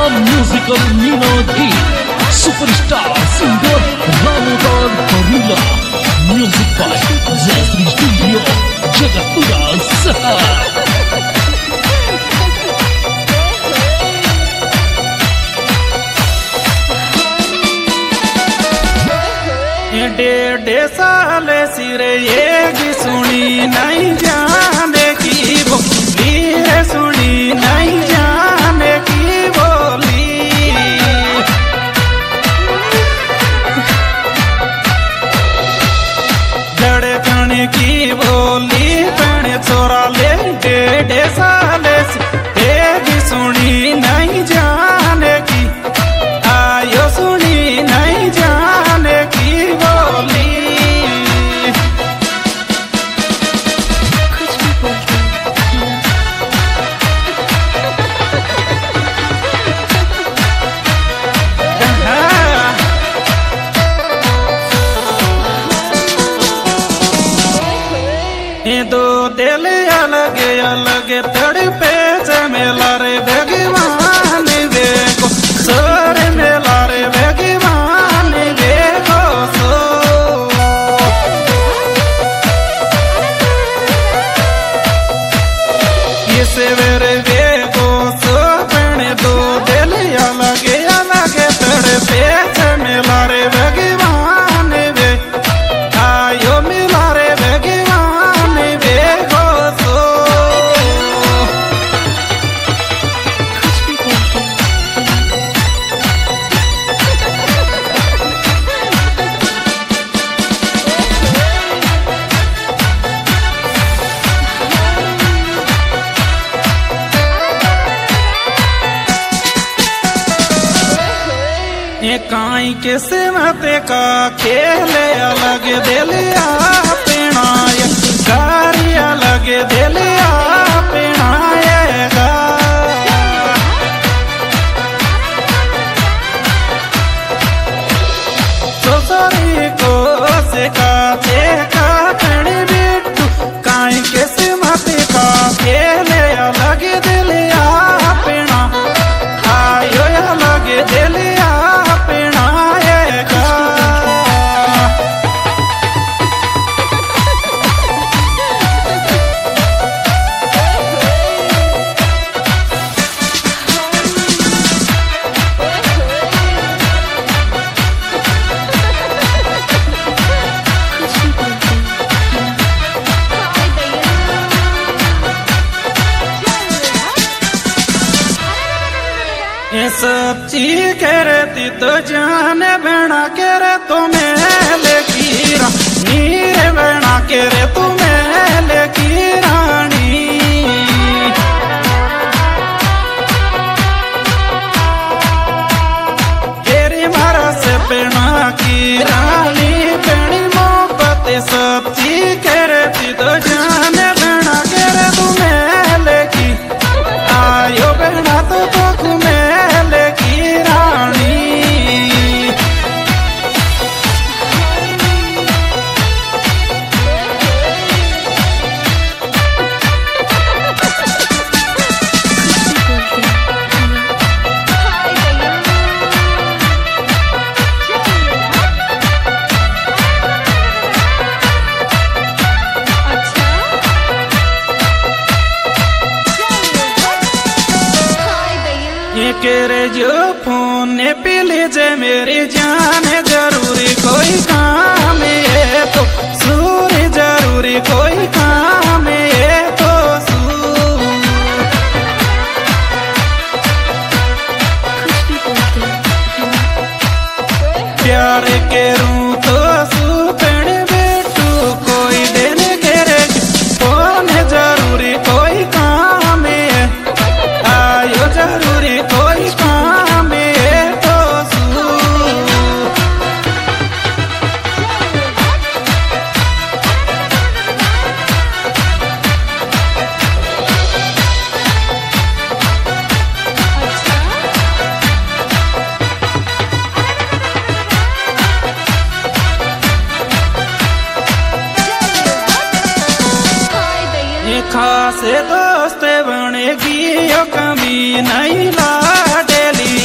Musical मीनागी superstar singer रामोदार करीला music by Jayshree studio Jagatpura शहर। डेढ़ साल सिर ये सुनी नहीं जाने की बोली है, सुनी नहीं जाने की बोली। धड़कन की बोली पहने चोरा ले डेढ़ साल से सुनी नहीं जाने की, आयो सुनी नहीं जाने की बोली। दो दिल अलग अलग तड़पे जमेला रे भगवान देखो सोर मेला रे भगवान देखो सो। इस वेर देखो सो पहने दो दिल अलग अलग तड़पे जमेला रे भगवान वे आयो मिला रे भगवान देखो सो। ये काई के सेवते का खेल अलग दिलिया पिणाय कारी अलग दिलिया पिणाएगा। ससुरी को सिखाते का कणी बिट्टू काई के सेवते का खेल अलग दिलिया पिणा आयो अलग दिलिया पिणाएगा। ये सच्ची करती तो जाने बना के रे तुम्हें लेकीरा नीर बना के रे तुम्हें लेकी रानी। तेरी मारा से बना की रानी बड़ी मोहब्बत सच्ची करती तो जाने बना के रे तुम्हें लेकी आयो बना तो तुम्हें केरे जो फोन पे ले जे मेरी जान जरूरी कोई काम है तो सूर जरूरी कोई काम है तो प्यार के रू तो सुपण बेटू कोई देने केरे फोन जरूरी कोई काम है आयो जरूरी कोई काम है तो खास दोस्त बनेगी यो कमी नहीं लाडेली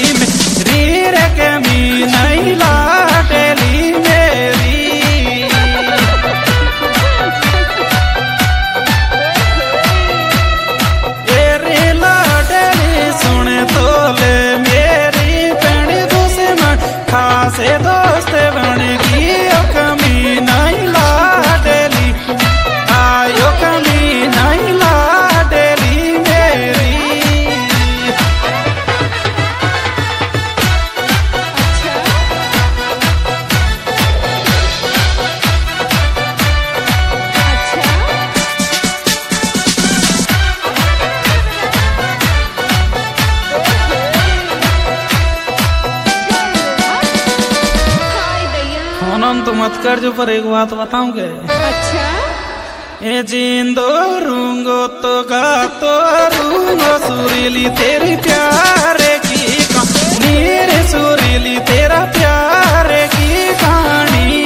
नहीं लाडली मेरी। तेरी लाडली सुन तो ले मेरी भैन दुश्मन खासे दोस्त बन गई कमी नहीं लाडली आयो कमी नहीं लाडली मेरी। तो मत कर जो, पर एक बात बताऊं के। अच्छा ए जिंदो रूंगो तो गातो रूंगो सुरीली तेरी प्यारे की कहानी रे सुरीली तेरा प्यारे की कहानी।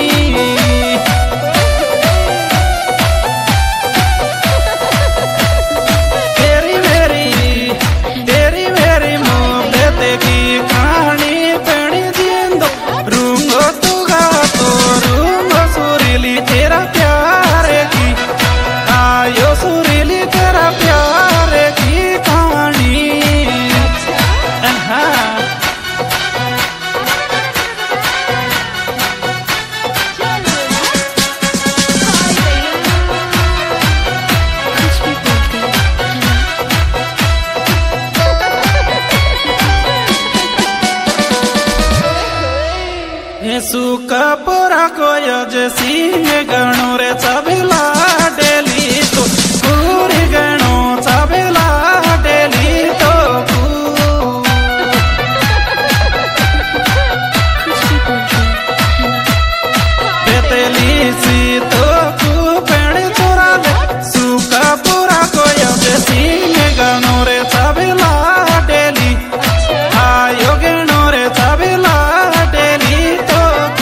तेरी मेरी मोहब्बत की कहानी पड़ी जिंदो रूंगो तो गातो रूंगो सुरीली तेरा प्यारे की आयो सुरीली तेरा प्यारे की कहानी। सुका पोरा कोय जैसी में गणो रे चबेला डेली तो पूरी गणो चबेला डेली तो बेतली सी तो पेड़ चोरा ले सुका पोरा कोय जैसी में गणो रे चबेला डेली आयो गणो रे चबेला डेली तो।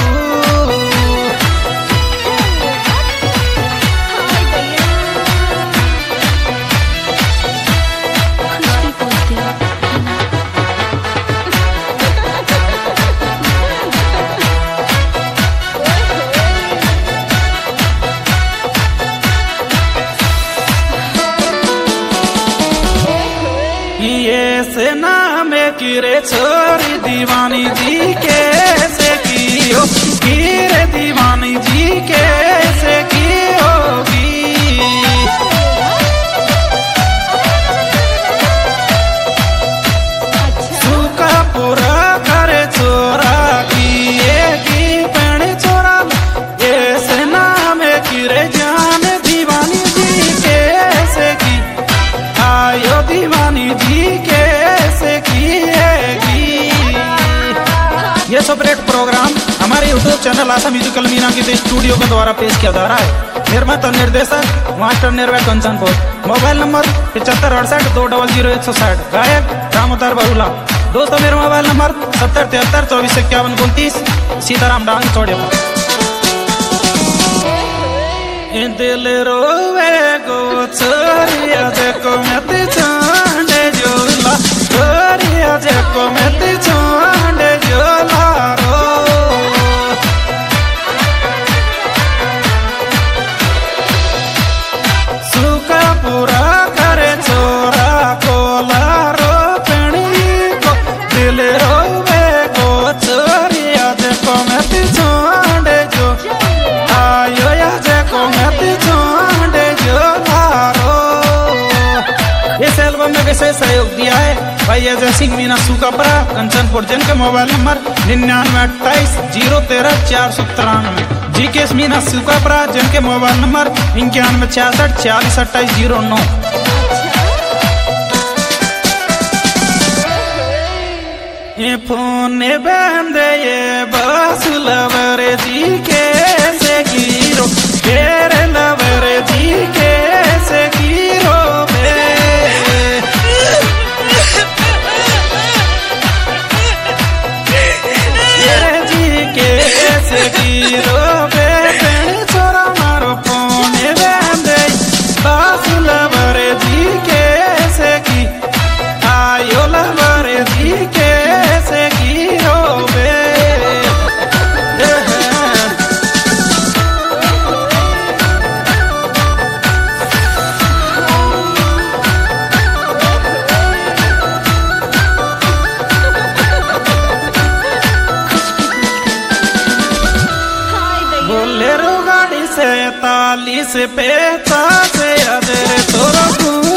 ये से नाम किरे छोरी दीवानी जी कैसे की हो किरे दीवानी जी कैसे की होगी। सूखा पूरा करे चोरा की पेड़ चोरा ऐसे नाम किरे जान दीवानी जी कैसे की आयो दीवानी जी कैसे किएगी। ये सेपरेट प्रोग्राम हमारे YouTube channel Asha musical Meena Geet studio के द्वारा पेश किया जा रहा है। निर्माता और निर्देशक master Nirvay Kanchanpur. Mobile number 7568 200 160। गायक रामोदार बहुला। दोस्तों मेरा मोबाइल नंबर 7073 24 51 29। सीताराम डांग छोड़े दिल रोवे गो छोरिया देखो मत छांडे जोला छोरिया देखो मत छांडे जोला रो। सूखा पूरा करे चोरा कोला रो पणी को दिल रोवे गो छोरिया देखो मत छांडे जो आयो या देखो मत छांडे जो लारो। इस एल्बम में विशेष सहयोग दिया है भाई अजय सिंह मीना सुकापरा कंचनपुर, जिनके mobile number 9928 013 493। GKS Meena Sukapara, जिनके मोबाइल नंबर 9166 40 28 09। ये फोन बंदे ये बस लवरे जी कैसे गिरो तेरे लवरे जी कैसे गिरो जी कैसे गिरो छोरा मारो फोन बंदे बस लवरे जी कैसे की आयो लवरे जी कैसे गिरो बे। 47 50 से अदर तोरा